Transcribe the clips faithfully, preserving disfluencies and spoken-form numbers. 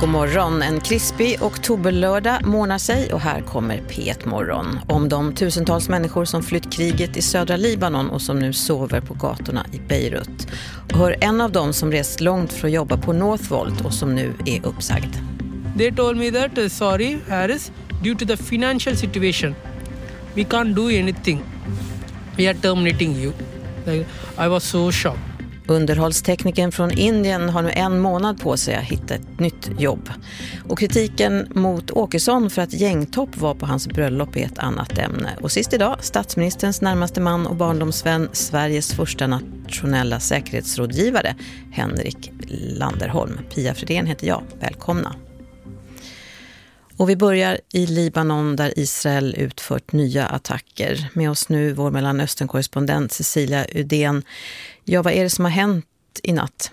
God morgon, en krispig oktoberlördag månar sig och här kommer P ett morgon om de tusentals människor som flytt kriget i södra Libanon och som nu sover på gatorna i Beirut. Och hör en av dem som rest långt för att jobba på Northvolt och som nu är uppsagd. They told me that, uh, sorry Harris, due to the financial situation, we can't do anything. We are terminating you. Like, I was so shocked. Underhållsteknikern från Indien har nu en månad på sig att hitta ett nytt jobb. Och kritiken mot Åkesson för att gängtopp var på hans bröllop är ett annat ämne. Och sist idag, statsministerns närmaste man och barndomsvän, Sveriges första nationella säkerhetsrådgivare, Henrik Landerholm. Pia Fredén heter jag. Välkomna. Och vi börjar i Libanon där Israel utfört nya attacker. Med oss nu vår Mellanöstern-korrespondent Cecilia Udén. Ja, vad är det som har hänt i natt?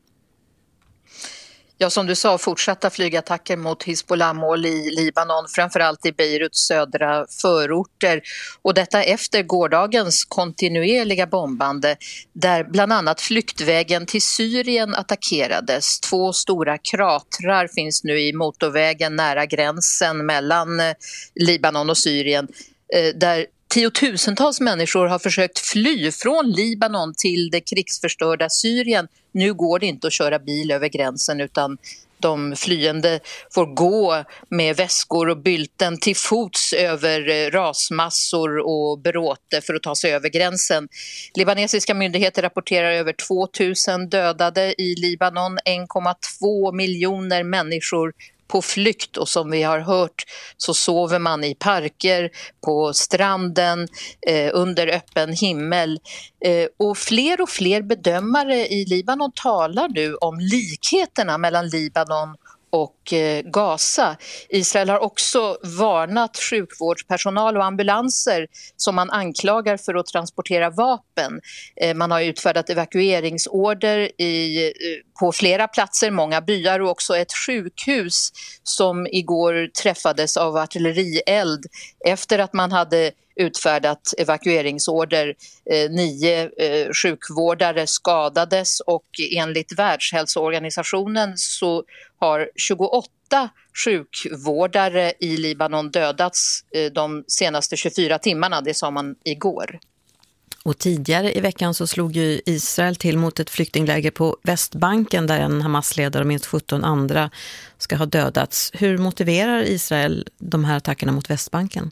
Ja, som du sa, fortsatta flygattacker mot Hizbollah-mål i Libanon, framförallt i Beiruts södra förorter. Och detta efter gårdagens kontinuerliga bombande där bland annat flyktvägen till Syrien attackerades. Två stora kratrar finns nu i motorvägen nära gränsen mellan Libanon och Syrien där tiotusentals människor har försökt fly från Libanon till det krigsförstörda Syrien. Nu går det inte att köra bil över gränsen utan de flyende får gå med väskor och bylten till fots över rasmassor och bråte för att ta sig över gränsen. Libanesiska myndigheter rapporterar över tvåtusen dödade i Libanon, en komma två miljoner människor på flykt och som vi har hört så sover man i parker, på stranden, eh, under öppen himmel. Eh, och fler och fler bedömare i Libanon talar nu om likheterna mellan Libanon och eh, Gaza. Israel har också varnat sjukvårdspersonal och ambulanser som man anklagar för att transportera vapen. Eh, man har utfärdat evakueringsorder i, eh, på flera platser, många byar och också ett sjukhus som igår träffades av artillerield efter att man hade utfärdat evakueringsorder. Eh, nio eh, sjukvårdare skadades och enligt Världshälsoorganisationen så har tjugoåtta sjukvårdare i Libanon dödats eh, de senaste tjugofyra timmarna, det sa man igår. Och tidigare i veckan så slog ju Israel till mot ett flyktingläger på Västbanken där en Hamas-ledare och minst sjutton andra ska ha dödats. Hur motiverar Israel de här attackerna mot Västbanken?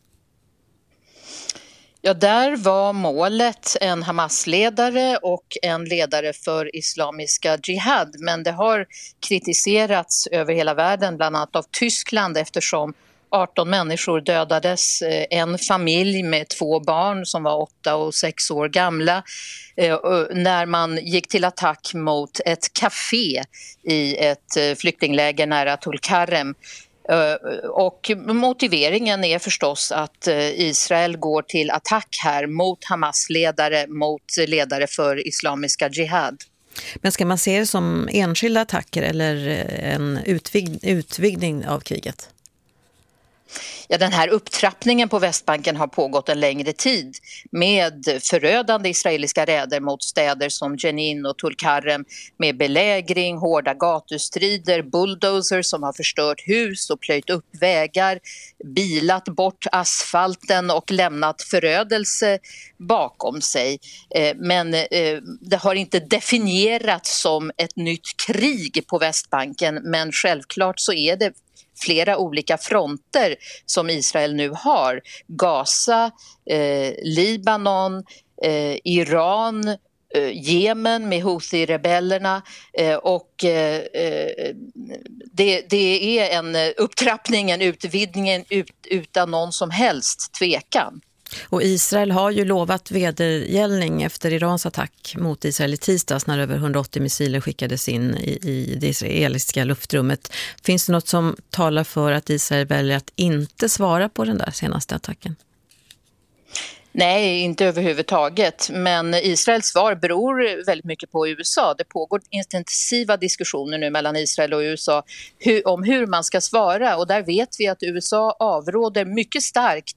Ja, där var målet en Hamas-ledare och en ledare för Islamiska Jihad. Men det har kritiserats över hela världen, bland annat av Tyskland eftersom arton människor dödades. En familj med två barn som var åtta och sex år gamla när man gick till attack mot ett café i ett flyktingläger nära Tulkarem. Och motiveringen är förstås att Israel går till attack här mot Hamas-ledare, mot ledare för Islamiska Jihad. Men ska man se det som enskilda attacker eller en utvig- utvidgning av kriget? Ja, den här upptrappningen på Västbanken har pågått en längre tid med förödande israeliska räder mot städer som Jenin och Tulkarem med belägring, hårda gatustrider, bulldozers som har förstört hus och plöjt upp vägar, bilat bort asfalten och lämnat förödelse bakom sig. Men det har inte definierats som ett nytt krig på Västbanken, men självklart så är det flera olika fronter som Israel nu har. Gaza, eh, Libanon, eh, Iran, eh, Jemen med Houthi-rebellerna eh, och eh, det, det är en upptrappning, en utvidgning ut, utan någon som helst tvekan. Och Israel har ju lovat vedergällning efter Irans attack mot Israel i tisdags när över hundraåttio missiler skickades in i, i det israeliska luftrummet. Finns det något som talar för att Israel väljer att inte svara på den där senaste attacken? Nej, inte överhuvudtaget. Men Israels svar beror väldigt mycket på U S A. Det pågår intensiva diskussioner nu mellan Israel och U S A hur, om hur man ska svara. Och där vet vi att U S A avråder mycket starkt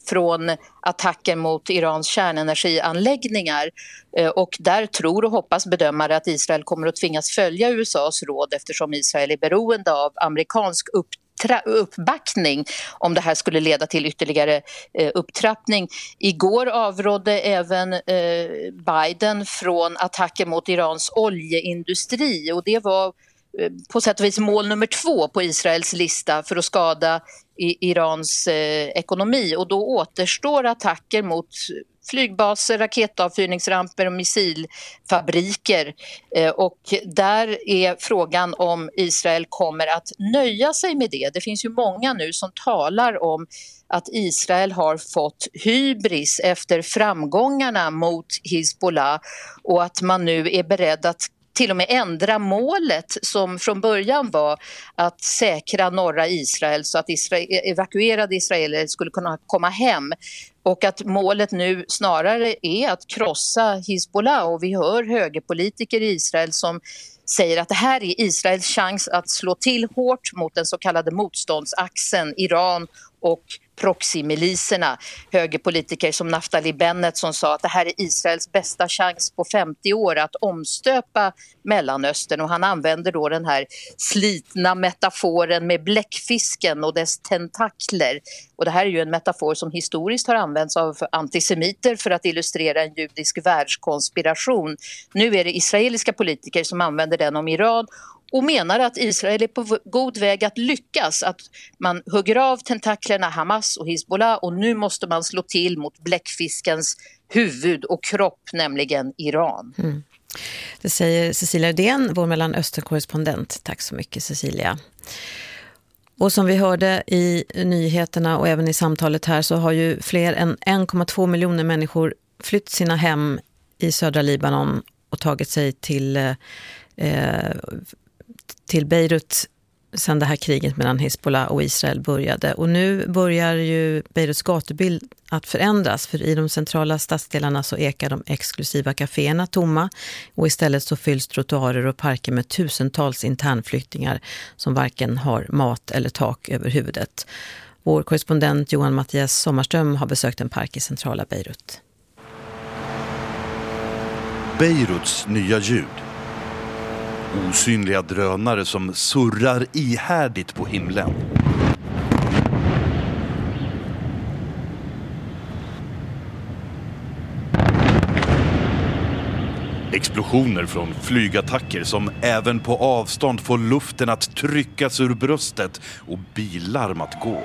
från attacker mot Irans kärnenergianläggningar. Och där tror och hoppas bedömare att Israel kommer att tvingas följa U S A:s råd eftersom Israel är beroende av amerikansk upptrappning uppbackning om det här skulle leda till ytterligare eh, upptrappning. Igår avrådde även eh, Biden från attacker mot Irans oljeindustri och det var eh, på sätt och vis mål nummer två på Israels lista för att skada i, Irans eh, ekonomi och då återstår attacker mot flygbaser, raketavfyrningsramper och missilfabriker. Och där är frågan om Israel kommer att nöja sig med det. Det finns ju många nu som talar om att Israel har fått hybris efter framgångarna mot Hizbollah och att man nu är beredd att till och med ändra målet som från början var att säkra norra Israel så att Israel, evakuerade israeler skulle kunna komma hem. Och att målet nu snarare är att krossa Hizbollah och vi hör högerpolitiker i Israel som säger att det här är Israels chans att slå till hårt mot den så kallade motståndsaxeln Iran och proxymiliserna. Högerpolitiker som Naftali Bennett som sa att det här är Israels bästa chans på femtio år att omstöpa Mellanöstern och han använder då den här slitna metaforen med bläckfisken och dess tentakler. Och det här är ju en metafor som historiskt har använts av antisemiter för att illustrera en judisk världskonspiration. Nu är det israeliska politiker som använder den om Iran och menar att Israel är på god väg att lyckas, att man hugger av tentaklerna Hamas och Hizbollah och nu måste man slå till mot bläckfiskens huvud och kropp, nämligen Iran. Mm. Det säger Cecilia Erdén, vår Mellanöstern-korrespondent. Tack så mycket Cecilia. Och som vi hörde i nyheterna och även i samtalet här så har ju fler än en komma två miljoner människor flytt sina hem i södra Libanon och tagit sig till eh, till Beirut sedan det här kriget mellan Hizbollah och Israel började. Och nu börjar ju Beiruts gatubild att förändras för i de centrala stadsdelarna så ekar de exklusiva kaféerna tomma och istället så fylls trottoarer och parker med tusentals internflyktingar som varken har mat eller tak över huvudet. Vår korrespondent Johan Mattias Sommarström har besökt en park i centrala Beirut. Beiruts nya ljud. Osynliga drönare som surrar ihärdigt på himlen. Explosioner från flygattacker som även på avstånd får luften att tryckas ur bröstet och billarm att gå.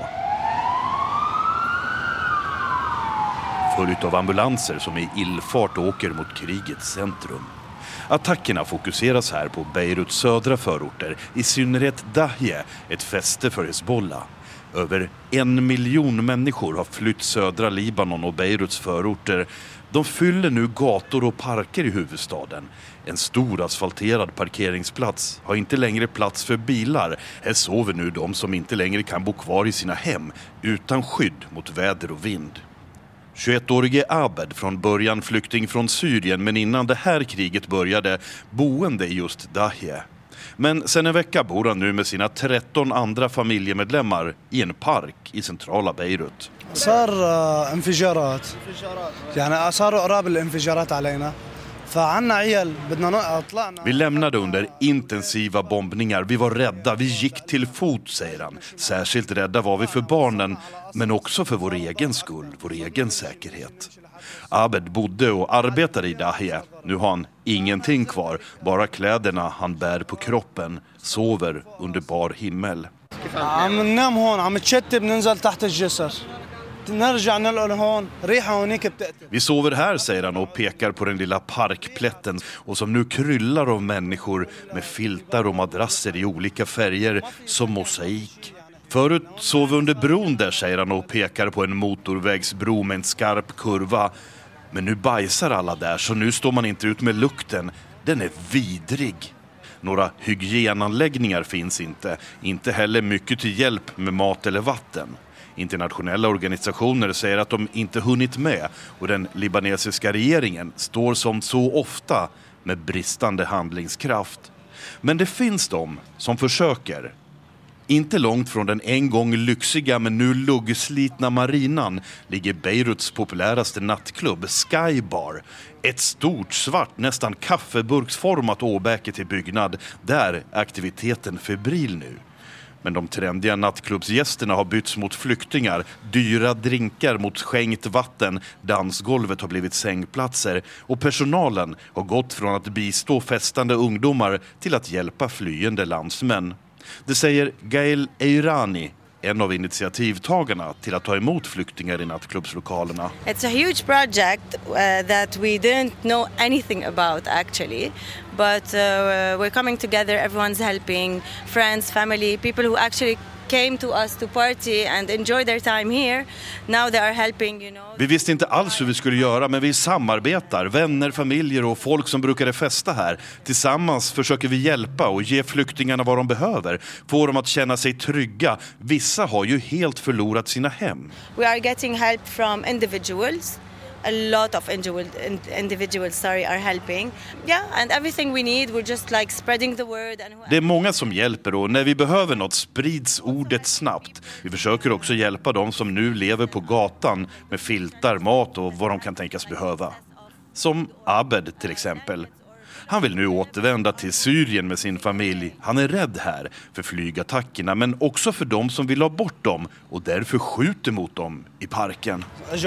Följt av ambulanser som i illfart åker mot krigets centrum. Attackerna fokuseras här på Beiruts södra förorter, i synnerhet Dahye, ett fäste för Hezbollah. Över en miljon människor har flytt södra Libanon och Beiruts förorter. De fyller nu gator och parker i huvudstaden. En stor asfalterad parkeringsplats har inte längre plats för bilar. Här sover nu de som inte längre kan bo kvar i sina hem utan skydd mot väder och vind. tjugoettårige Abed, från början flykting från Syrien men innan det här kriget började boende i just Dahye. Men sen en vecka bor han nu med sina tretton andra familjemedlemmar i en park i centrala Beirut. صار انفجارات يعني صاروا قراب الانفجارات علينا فعنا عيال بدنا طلعنا. Vi lämnade under intensiva bombningar. Vi var rädda. Vi gick till fot, säger han. Särskilt rädda var vi för barnen, men också för vår egen skull, vår egen säkerhet. Abed bodde och arbetade i Dahye. Nu har han ingenting kvar, bara kläderna han bär på kroppen, sover under bar himmel. عم ننام هون عم تشتي بننزل تحت الجسر. Vi sover här, säger han och pekar på den lilla parkplätten och som nu kryllar av människor med filtar och madrasser i olika färger som mosaik. Förut sov vi under bron där, säger han och pekar på en motorvägsbro med en skarp kurva. Men nu bajsar alla där så nu står man inte ut med lukten. Den är vidrig. Några hygienanläggningar finns inte. Inte heller mycket till hjälp med mat eller vatten. Internationella organisationer säger att de inte hunnit med och den libanesiska regeringen står som så ofta med bristande handlingskraft. Men det finns de som försöker. Inte långt från den en gång lyxiga men nu luggslitna marinan ligger Beiruts populäraste nattklubb Sky Bar. Ett stort, svart, nästan kaffeburksformat åbäke till byggnad. Där är aktiviteten febril nu. Men de trendiga nattklubbsgästerna har bytts mot flyktingar, dyra drinkar mot skänkt vatten, dansgolvet har blivit sängplatser och personalen har gått från att bistå festande ungdomar till att hjälpa flyende landsmän. Det säger Gail Eirani, en av initiativtagarna till att ta emot flyktingar i nattklubbslokalerna. It's a huge project uh, that we didn't know anything about actually, but uh, we're coming together, everyone's helping, friends, family, people who actually came to us to party and enjoy their time here. Now they are helping, you know. Vi visste inte alls hur vi skulle göra, men vi samarbetar, vänner, familjer och folk som brukade festa här. Tillsammans försöker vi hjälpa och ge flyktingarna vad de behöver, få dem att känna sig trygga. Vissa har ju helt förlorat sina hem. We are getting help from individuals. A lot of individuals sorry, are helping. Yeah, and everything we need, we're just like spreading the word. And det är många som hjälper och när vi behöver något sprids ordet snabbt. Vi försöker också hjälpa dem som nu lever på gatan med filtar, mat och vad de kan tänkas behöva. Som Abed till exempel. Han vill nu återvända till Syrien med sin familj. Han är rädd här för flygattackerna men också för dem som vill ha bort dem och därför skjuter mot dem i parken.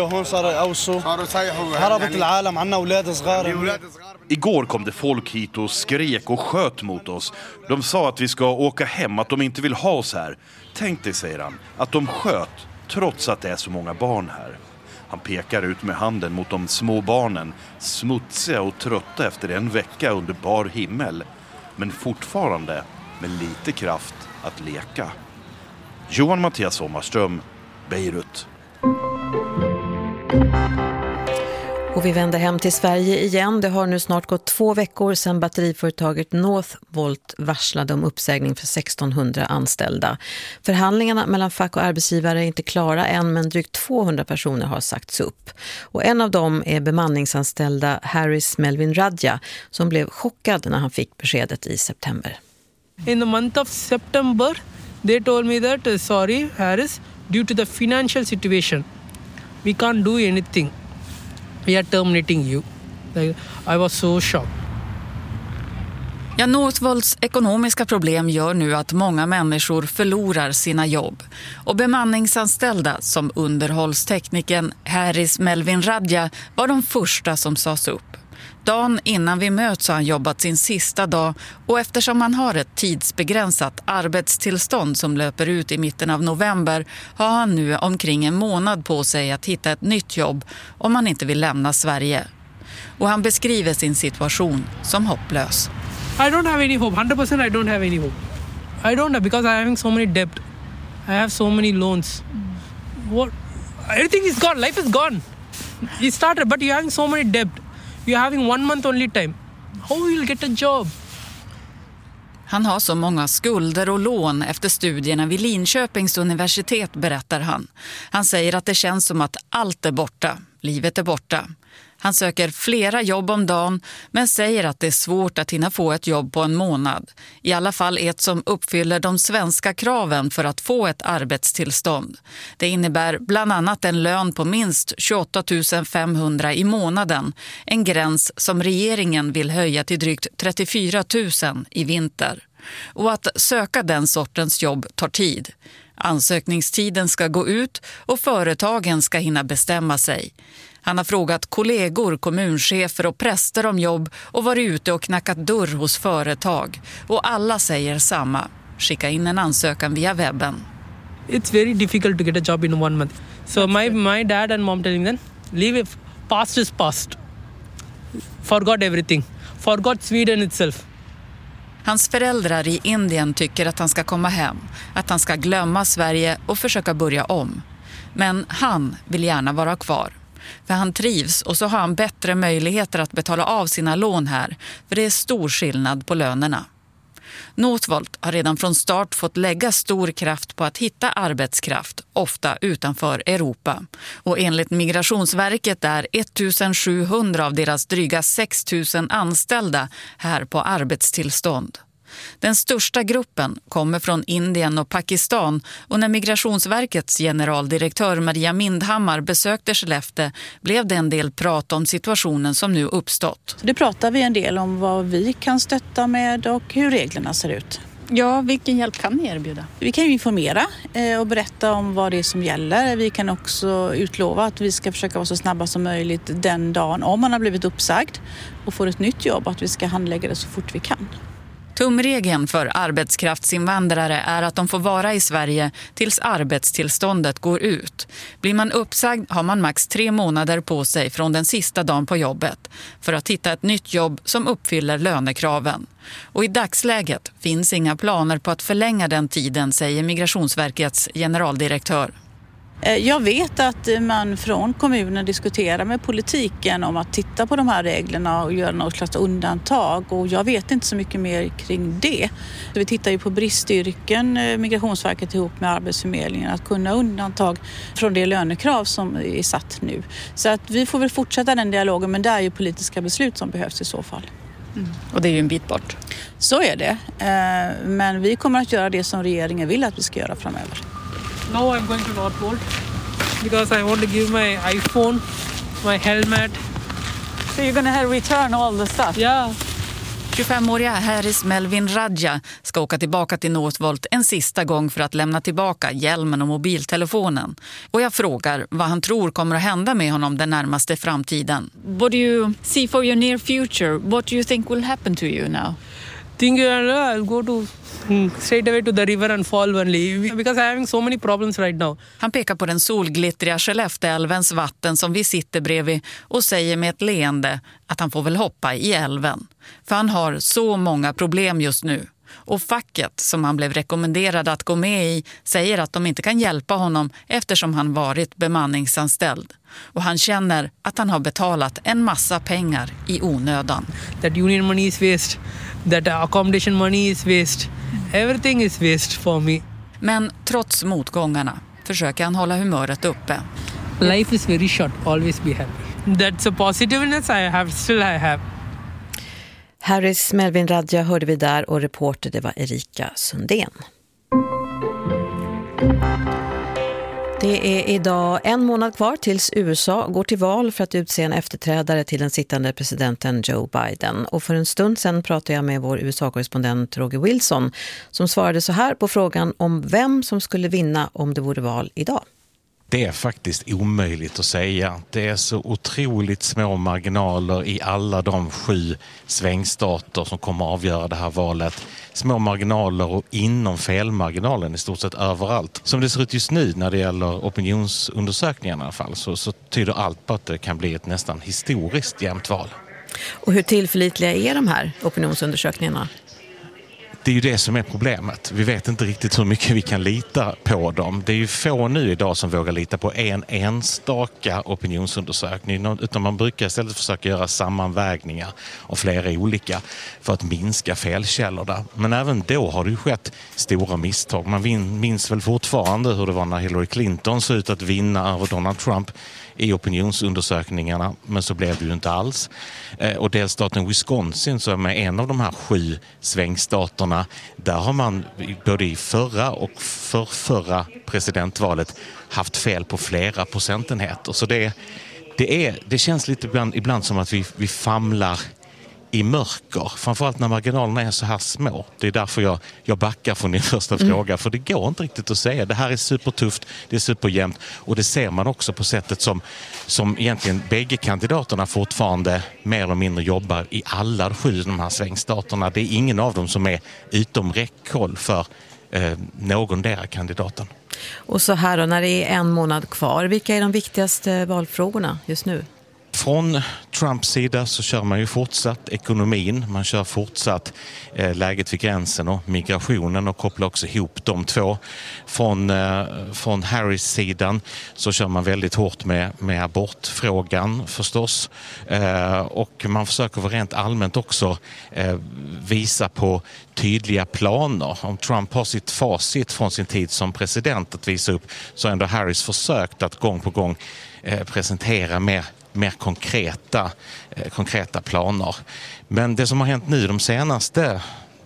Igår kom det folk hit och skrek och sköt mot oss. De sa att vi ska åka hem, att de inte vill ha oss här. Tänk dig, säger han, att de sköt trots att det är så många barn här. Han pekar ut med handen mot de små barnen, smutsiga och trötta efter en vecka under bar himmel. Men fortfarande med lite kraft att leka. Johan Mattias Sommarström, Beirut. Och vi vänder hem till Sverige igen. Det har nu snart gått två veckor sedan batteriföretaget Northvolt varslade om uppsägning för sextonhundra anställda. Förhandlingarna mellan fack och arbetsgivare är inte klara än, men drygt tvåhundra personer har sagts upp. Och en av dem är bemanningsanställda Haris Melvin Radja som blev chockad när han fick beskedet i september. In the month of September, they told me that, uh, sorry Haris, due to the financial situation, we can't do anything. We are terminating you. I was so shocked. Ja, Northvolts ekonomiska problem gör nu att många människor förlorar sina jobb. Och bemanningsanställda som underhållstekniken Haris Melvin Radja var de första som sades upp. Dagen innan vi möts har han jobbat sin sista dag och eftersom han har ett tidsbegränsat arbetstillstånd som löper ut i mitten av november har han nu omkring en månad på sig att hitta ett nytt jobb om han inte vill lämna Sverige. Och han beskriver sin situation som hopplös. I don't have any hope. one hundred percent I don't have any hope. I don't have because I having so many debt. I have so many loans. What? Everything is gone. Life is gone. You started but you're having so many debt. You're having one month only time. How will you get a job? Han har så många skulder och lån efter studierna vid Linköpings universitet, berättar han. Han säger att det känns som att allt är borta. Livet är borta. Han söker flera jobb om dagen men säger att det är svårt att hinna få ett jobb på en månad. I alla fall ett som uppfyller de svenska kraven för att få ett arbetstillstånd. Det innebär bland annat en lön på minst tjugoåtta tusen femhundra i månaden. En gräns som regeringen vill höja till drygt trettiofyra tusen i vinter. Och att söka den sortens jobb tar tid. Ansökningstiden ska gå ut och företagen ska hinna bestämma sig. Han har frågat kollegor, kommunchefer och präster om jobb och varit ute och knackat dörr hos företag. Och alla säger samma. Skicka in en ansökan via webben. It's very difficult to get a job in one month. So my, my dad and mom telling them, leave it, past is past. Forgot everything. Forgot Sweden itself. Hans föräldrar i Indien tycker att han ska komma hem. Att han ska glömma Sverige och försöka börja om. Men han vill gärna vara kvar. För han trivs och så har han bättre möjligheter att betala av sina lån här. För det är stor skillnad på lönerna. Northvolt har redan från start fått lägga stor kraft på att hitta arbetskraft, ofta utanför Europa. Och enligt Migrationsverket är ettusen sjuhundra av deras dryga sex tusen anställda här på arbetstillstånd. Den största gruppen kommer från Indien och Pakistan och när Migrationsverkets generaldirektör Maria Mindhammar besökte Skellefteå blev det en del prat om situationen som nu uppstått. Det pratar vi en del om vad vi kan stötta med och hur reglerna ser ut. Ja, vilken hjälp kan ni erbjuda? Vi kan ju informera och berätta om vad det är som gäller. Vi kan också utlova att vi ska försöka vara så snabba som möjligt den dagen om man har blivit uppsagd och får ett nytt jobb, att vi ska handlägga det så fort vi kan. Tumregeln för arbetskraftsinvandrare är att de får vara i Sverige tills arbetstillståndet går ut. Blir man uppsagd har man max tre månader på sig från den sista dagen på jobbet för att hitta ett nytt jobb som uppfyller lönekraven. Och i dagsläget finns inga planer på att förlänga den tiden, säger Migrationsverkets generaldirektör. Jag vet att man från kommunen diskuterar med politiken om att titta på de här reglerna och göra något slags undantag, och jag vet inte så mycket mer kring det. Vi tittar ju på bristyrken, Migrationsverket ihop med Arbetsförmedlingen, att kunna undantag från det lönekrav som är satt nu. Så att vi får väl fortsätta den dialogen, men det är ju politiska beslut som behövs i så fall. Mm. Och det är ju en bit bort. Så är det, men vi kommer att göra det som regeringen vill att vi ska göra framöver. Now I'm going to Northvolt because I want to give my iPhone, my helmet. So you're gonna have return all the stuff? Yeah. tjugofemåriga Haris Melvin Radja ska åka tillbaka till Northvolt en sista gång för att lämna tillbaka hjälmen och mobiltelefonen. Och jag frågar vad han tror kommer att hända med honom den närmaste framtiden. What do you see for your near future? What do you think will happen to you now? Think I'll go to straight away to the river and fall only because I'm having so many problems right now. Han pekar på den solglittriga Skellefteälvens vatten som vi sitter bredvid och säger med ett leende att han får väl hoppa i älven. För han har så många problem just nu. Och facket som han blev rekommenderad att gå med i säger att de inte kan hjälpa honom eftersom han varit bemanningsanställd. Och han känner att han har betalat en massa pengar i onödan. That union money is waste. That accommodation money is waste. Everything is waste for me. Men trots motgångarna försöker han hålla humöret uppe. Life is very short. Always be happy. That's a positiveness I have, still I have. Haris Melvin Radja hörde vi där, och reporter det var Erika Sundén. Det är idag en månad kvar tills U S A går till val för att utse en efterträdare till den sittande presidenten Joe Biden. Och för en stund sedan pratade jag med vår U S A-korrespondent Roger Wilson som svarade så här på frågan om vem som skulle vinna om det vore val idag. Det är faktiskt omöjligt att säga. Det är så otroligt små marginaler i alla de sju svängstater som kommer att avgöra det här valet. Små marginaler och inom felmarginalen i stort sett överallt. Som det ser ut just nu när det gäller opinionsundersökningarna i alla fall så, så tyder allt på att det kan bli ett nästan historiskt jämnt val. Och hur tillförlitliga är de här opinionsundersökningarna? Det är ju det som är problemet. Vi vet inte riktigt hur mycket vi kan lita på dem. Det är ju få nu idag som vågar lita på en enstaka opinionsundersökning. Utan man brukar istället försöka göra sammanvägningar av flera olika för att minska felkällorna. Men även då har det ju skett stora misstag. Man minns väl fortfarande hur det var när Hillary Clinton såg ut att vinna över Donald Trump i opinionsundersökningarna, men så blev det ju inte alls. Eh, och delstaten Wisconsin, som är en av de här sju svängstaterna, där har man både i förra och för förra presidentvalet haft fel på flera procentenheter. Så det, det, är, det känns lite ibland, ibland som att vi, vi famlar i mörker, framförallt när marginalerna är så här små. Det är därför jag, jag backar från din första mm. fråga, för det går inte riktigt att säga. Det här är supertufft, det är superjämnt, och det ser man också på sättet som, som egentligen bägge kandidaterna fortfarande mer eller mindre jobbar i alla sju de här svängstaterna. Det är ingen av dem som är utom räckhåll för eh, någon där kandidaten. Och så här då, när det är en månad kvar, vilka är de viktigaste valfrågorna just nu? Från Trumps sida så kör man ju fortsatt ekonomin, man kör fortsatt eh, läget vid gränsen och migrationen och kopplar också ihop de två. Från, eh, från Harris sidan så kör man väldigt hårt med, med abortfrågan förstås. Eh, och man försöker väl rent allmänt också eh, visa på tydliga planer. Om Trump har sitt facit från sin tid som president att visa upp, så har ändå Harris försökt att gång på gång eh, presentera mer mer konkreta, eh, konkreta planer. Men det som har hänt nu de senaste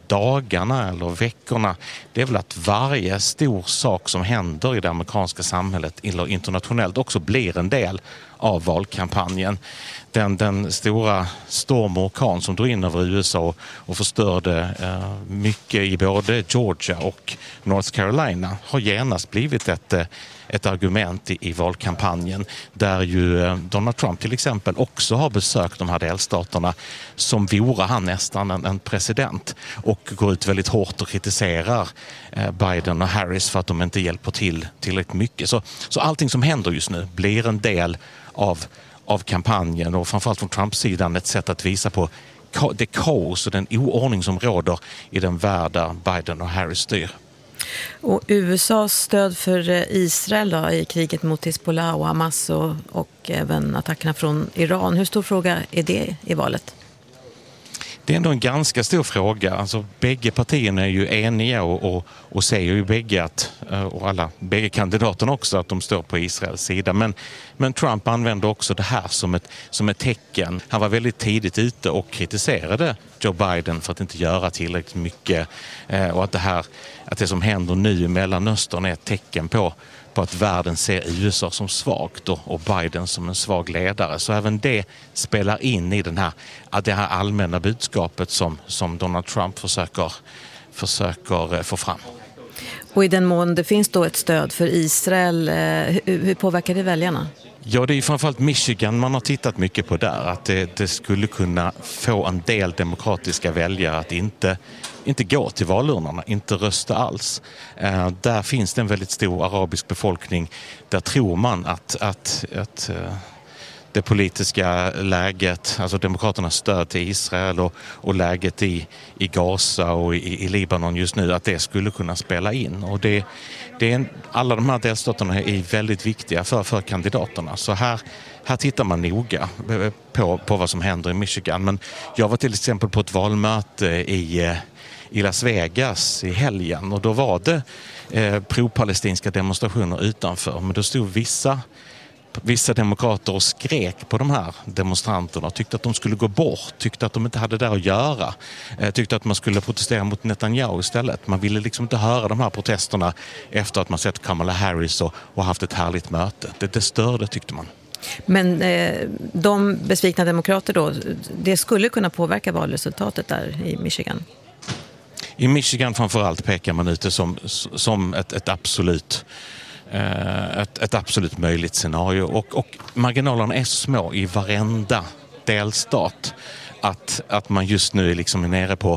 dagarna eller veckorna, det är väl att varje stor sak som händer i det amerikanska samhället eller internationellt också blir en del av valkampanjen. Den, den stora storm och orkan som drog in över U S A och, och förstörde eh, mycket i både Georgia och North Carolina har genast blivit ett, ett argument i, i valkampanjen, där ju eh, Donald Trump till exempel också har besökt de här delstaterna som vore han nästan en, en president, och går ut väldigt hårt och kritiserar eh, Biden och Harris för att de inte hjälper till tillräckligt mycket. Så, så allting som händer just nu blir en del av av kampanjen, och framförallt från Trump-sidan ett sätt att visa på det kaos och den oordning som råder i den värld där Biden och Harris styr. Och U S A:s stöd för Israel då, i kriget mot Hezbollah och Hamas och, och även attackerna från Iran, hur stor fråga är det i valet? Det är ändå en ganska stor fråga. Alltså, bägge partierna är ju eniga och, och, och säger ju bägge att, och alla, bägge kandidaterna också, att de står på Israels sida. Men, men Trump använde också det här som ett, som ett tecken. Han var väldigt tidigt ute och kritiserade Joe Biden för att inte göra tillräckligt mycket. Eh, och att det här, att det som händer nu i Mellanöstern är ett tecken på på att världen ser U S A som svagt och, och Biden som en svag ledare. Så även det spelar in i den här, det här allmänna budskapet som, som Donald Trump försöker, försöker få fram. Och i den mån det finns då ett stöd för Israel, hur, hur påverkar det väljarna? Ja, det är ju framförallt Michigan man har tittat mycket på där. Att det, det skulle kunna få en del demokratiska väljare att inte, inte gå till valurnorna, inte rösta alls. Eh, där finns det en väldigt stor arabisk befolkning. Där tror man att, att, att eh, det politiska läget, alltså demokraternas stöd till Israel och, och läget i, i Gaza och i, i Libanon just nu, att det skulle kunna spela in. Och det, det är en, alla de här delstaterna är väldigt viktiga för, för kandidaterna. Så här, här tittar man noga på, på vad som händer i Michigan. Men jag var till exempel på ett valmöte i, i Las Vegas i helgen, och då var det eh, pro-palestinska demonstrationer utanför. Men då stod vissa Vissa demokrater och skrek på de här demonstranterna och tyckte att de skulle gå bort, tyckte att de inte hade där att göra, tyckte att man skulle protestera mot Netanyahu istället. Man ville liksom inte höra de här protesterna efter att man sett Kamala Harris och, och haft ett härligt möte. Det, det störde, tyckte man. Men eh, de besvikna demokrater då, det skulle kunna påverka valresultatet där i Michigan? I Michigan framförallt pekar man ut det som, som ett, ett absolut Ett, ett absolut möjligt scenario, och, och marginalerna är små i varenda delstat att, att man just nu liksom är nere på,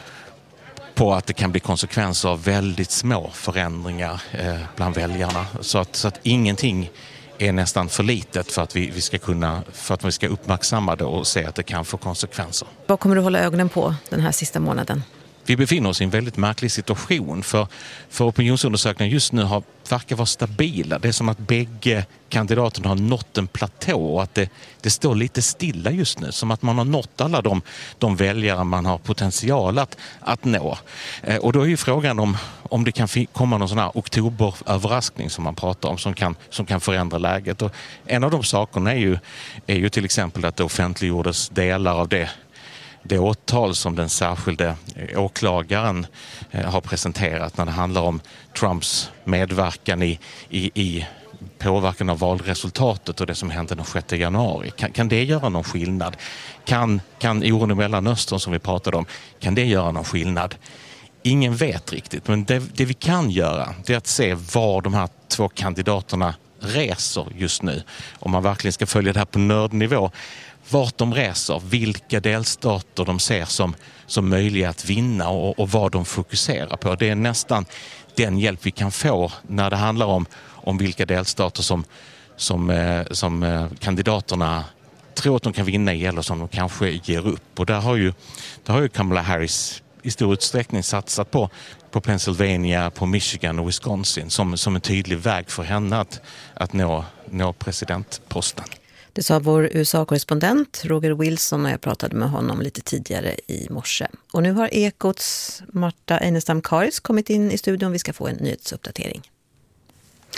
på att det kan bli konsekvenser av väldigt små förändringar eh, bland väljarna, så att, så att ingenting är nästan för litet för att vi, vi ska kunna, för att vi ska uppmärksamma det och se att det kan få konsekvenser. Vad kommer du hålla ögonen på den här sista månaden? Vi befinner oss i en väldigt märklig situation, för, för opinionsundersökningar just nu har, verkar vara stabila. Det är som att bägge kandidaterna har nått en platå och att det, det står lite stilla just nu. Som att man har nått alla de, de väljare man har potential att, att nå. Eh, och då är ju frågan om, om det kan fi- komma någon sån här oktoberöverraskning som man pratar om, som kan, som kan förändra läget. Och en av de sakerna är ju, är ju till exempel att det offentliggjordes delar av det Det åtal som den särskilde åklagaren har presenterat när det handlar om Trumps medverkan i, i, i påverkan av valresultatet och det som hände den sjätte januari. Kan, kan det göra någon skillnad? Kan, kan oron i Mellanöstern som vi pratade om, kan det göra någon skillnad? Ingen vet riktigt, men det, det vi kan göra, det är att se var de här två kandidaterna reser just nu. Om man verkligen ska följa det här på nördnivå, vart de reser, vilka delstater de ser som, som möjliga att vinna och, och vad de fokuserar på. Det är nästan den hjälp vi kan få när det handlar om, om vilka delstater som, som, eh, som eh, kandidaterna tror att de kan vinna i eller som de kanske ger upp. Och där har ju, där har ju Kamala Harris i stor utsträckning satsat på, på Pennsylvania, på Michigan och Wisconsin som, som en tydlig väg för henne att, att nå, nå presidentposten. Det sa vår U S A-korrespondent Roger Wilson när jag pratade med honom lite tidigare i morse. Och nu har Ekots Marta Enestam-Karis kommit in i studion. Vi ska få en nyhetsuppdatering.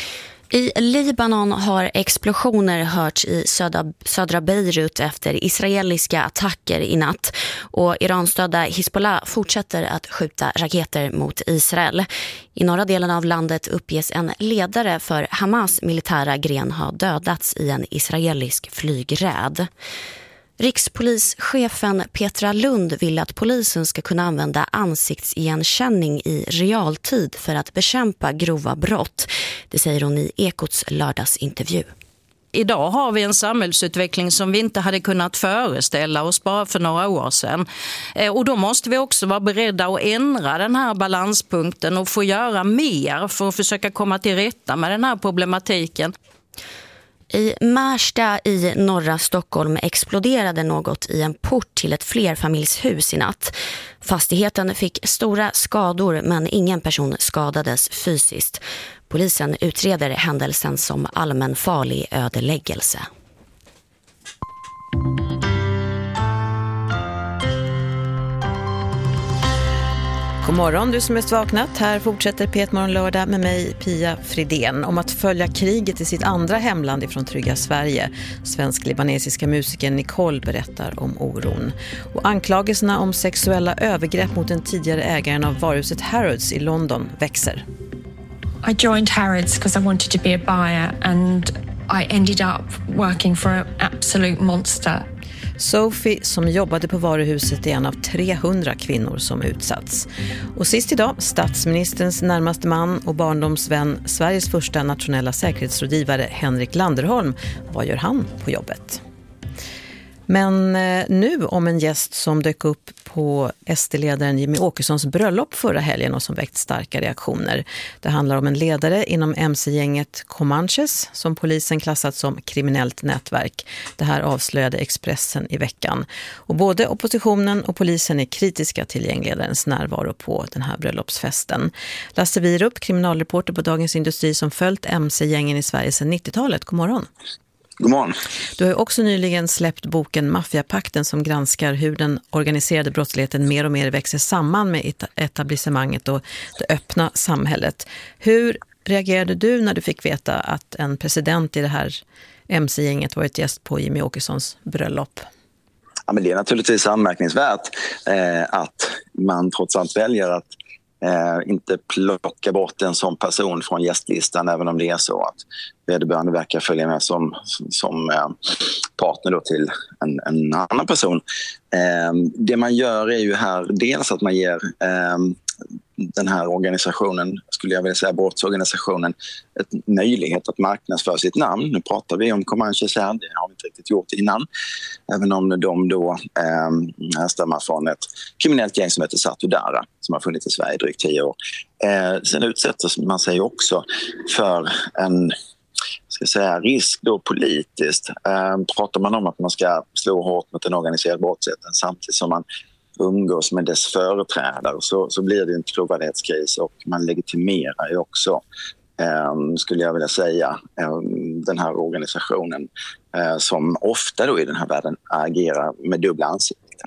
I Libanon har explosioner hörts i södra, södra Beirut efter israeliska attacker i natt. Och Iranstödda Hizbollah fortsätter att skjuta raketer mot Israel. I norra delen av landet uppges en ledare för Hamas militära gren ha dödats i en israelisk flygräd. Rikspolischefen Petra Lund vill att polisen ska kunna använda ansiktsigenkänning i realtid för att bekämpa grova brott. Det säger hon i Ekots lördagsintervju. Idag har vi en samhällsutveckling som vi inte hade kunnat föreställa oss bara för några år sedan. Och då måste vi också vara beredda att ändra den här balanspunkten och få göra mer för att försöka komma till rätta med den här problematiken. I Märsta i norra Stockholm exploderade något i en port till ett flerfamiljshus i natt. Fastigheten fick stora skador men ingen person skadades fysiskt. Polisen utreder händelsen som allmänfarlig ödeläggelse. God morgon, du som är vaknat. Här fortsätter P ett Morgon lördag med mig, Pia Fridén, om att följa kriget i sitt andra hemland ifrån trygga Sverige. Svensk-libanesiska musikern Nicole berättar om oron. Och anklagelserna om sexuella övergrepp mot den tidigare ägaren av varuhuset Harrods i London växer. I joined Harrods because I wanted to be a buyer and I ended up working for an absolute monster. Sophie, som jobbade på varuhuset, är en av trehundra kvinnor som utsatts. Och sist idag, statsministerns närmaste man och barndomsvän, Sveriges första nationella säkerhetsrådgivare Henrik Landerholm. Vad gör han på jobbet? Men nu om en gäst som dök upp på S D-ledaren Jimmie Åkessons bröllop förra helgen och som väckt starka reaktioner. Det handlar om en ledare inom M C-gänget Comanches som polisen klassat som kriminellt nätverk. Det här avslöjade Expressen i veckan. Och både oppositionen och polisen är kritiska till gängledarens närvaro på den här bröllopsfesten. Lasse Wierup, kriminalreporter på Dagens Industri som följt M C-gängen i Sverige sedan nittiotalet. God morgon. God morgon. Du har ju också nyligen släppt boken Maffiapakten som granskar hur den organiserade brottsligheten mer och mer växer samman med etablissemanget och det öppna samhället. Hur reagerade du när du fick veta att en president i det här M C-gänget varit gäst på Jimmie Åkessons bröllop? Ja, men det är naturligtvis anmärkningsvärt eh, att man trots allt väljer att Eh, inte plocka bort en sån person från gästlistan, även om det är så att vederbörande verkar följa med som, som eh, partner då till en, en annan person. Eh, det man gör är ju här dels att man ger eh, den här organisationen, skulle jag vilja säga brottsorganisationen, ett möjlighet att marknadsföra sitt namn. Nu pratar vi om Comanches här, det har vi inte riktigt gjort innan. Även om de då eh, härstammar från ett kriminellt gäng som heter Satudara som har funnits i Sverige i drygt tio år. Eh, sen utsätter man sig också för en ska säga, risk då politiskt. Eh, pratar man om att man ska slå hårt mot den organiserade brottsligheten samtidigt som man umgås med dess företrädare, så, så blir det en trovärdighetskris och man legitimerar ju också, eh, skulle jag vilja säga, eh, den här organisationen eh, som ofta då i den här världen agerar med dubbla ansikten.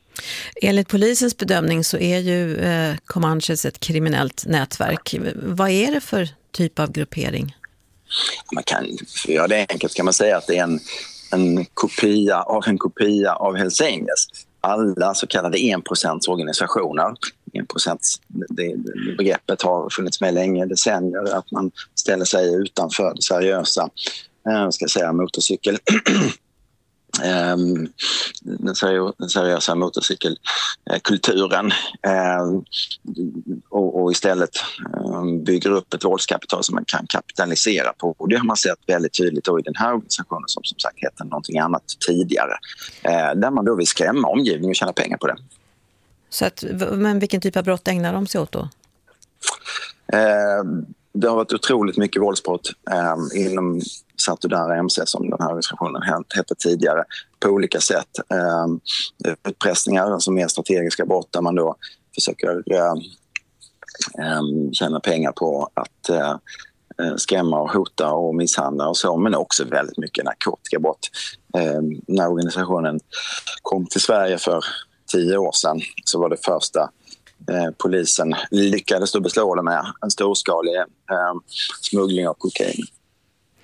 Enligt polisens bedömning så är ju eh, Comanches ett kriminellt nätverk. Vad är det för typ av gruppering? Man kan, för att göra det enkelt kan man säga att det är en, en kopia av en kopia av Hells Angels. Alla så kallade en procents organisationer. en procent, det, det begreppet har funnits med länge, decennier, att man ställer sig utanför det seriösa, eh, ska säga, motorcykel. Um, den, seriö- den seriösa motorcykelkulturen uh, och, och istället um, bygger upp ett våldskapital som man kan kapitalisera på. Och det har man sett väldigt tydligt då i den här organisationen som som sagt heter någonting annat tidigare. Uh, där man då vill skrämma omgivningen och tjäna pengar på det. Så att, men vilken typ av brott ägnar de sig åt då? Uh, det har varit otroligt mycket våldsbrott um, inom Satudara M C som den här organisationen hette tidigare på olika sätt. Um, utpressningar, alltså mer strategiska brott där man då försöker um, tjäna pengar på att uh, skrämma och hota och misshandla och så, men också väldigt mycket narkotikabrott. Um, när organisationen kom till Sverige för tio år sedan så var det första Eh, polisen lyckades då beslå det med en storskalig eh, smuggling av kokain.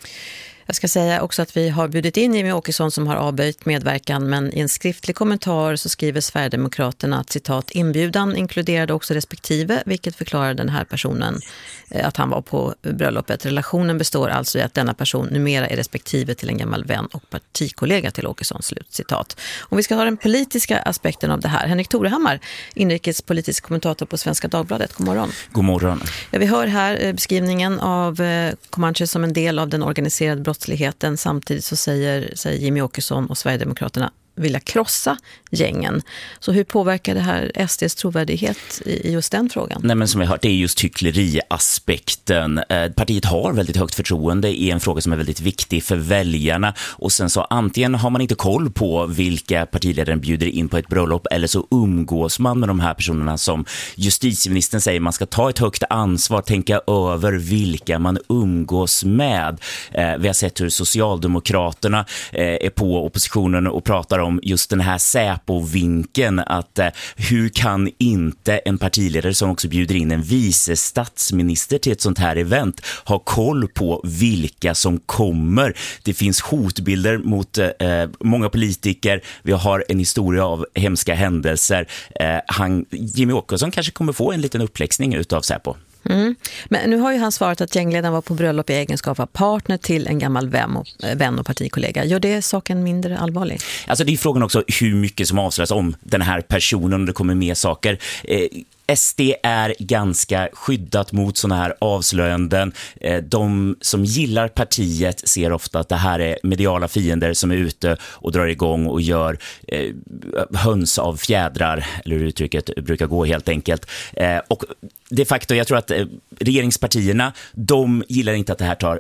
Jag ska säga också att vi har bjudit in Jimmie Åkesson som har avböjt medverkan, men i en skriftlig kommentar så skriver Sverigedemokraterna att citat inbjudan inkluderade också respektive, vilket förklarar den här personen att han var på bröllopet. Relationen består alltså i att denna person numera är respektive till en gammal vän och partikollega till Åkesson, slut citat. Om vi ska ha den politiska aspekten av det här, Henrik Torehammar, inrikespolitisk kommentator på Svenska Dagbladet. God morgon. God morgon. Ja, vi hör här beskrivningen av Comanche som en del av den organiserade brottsligheten. Samtidigt så säger, säger Jimmie Åkesson och Sverigedemokraterna vilja krossa gängen. Så hur påverkar det här S D:s trovärdighet i just den frågan? Nej, men som vi har hört, det är just hyckleriaspekten. Eh, partiet har väldigt högt förtroende i en fråga som är väldigt viktig för väljarna. Och sen så antingen har man inte koll på vilka partiledaren bjuder in på ett bröllop, eller så umgås man med de här personerna som justitieministern säger. Man ska ta ett högt ansvar, tänka över vilka man umgås med. Eh, vi har sett hur Socialdemokraterna eh, är på oppositionen och pratar om just den här Säpo-vinkeln, att eh, hur kan inte en partiledare som också bjuder in en vice statsminister till ett sånt här event ha koll på vilka som kommer? Det finns hotbilder mot eh, många politiker. Vi har en historia av hemska händelser. Eh, han, Jimmie Åkesson kanske kommer få en liten uppläxning utav Säpo. Mm. Men nu har ju han svarat att gängledaren var på bröllop i egenskap av partner till en gammal vän och, vän och partikollega. Gör det saken mindre allvarlig? Alltså det är frågan också hur mycket som avslöjas om den här personen, och det kommer mer saker. Eh, S D är ganska skyddat mot såna här avslöjanden. De som gillar partiet ser ofta att det här är mediala fiender som är ute och drar igång och gör eh, höns av fjädrar, eller hur uttrycket brukar gå helt enkelt. Eh, och de facto, jag tror att eh, regeringspartierna, de gillar inte att det här tar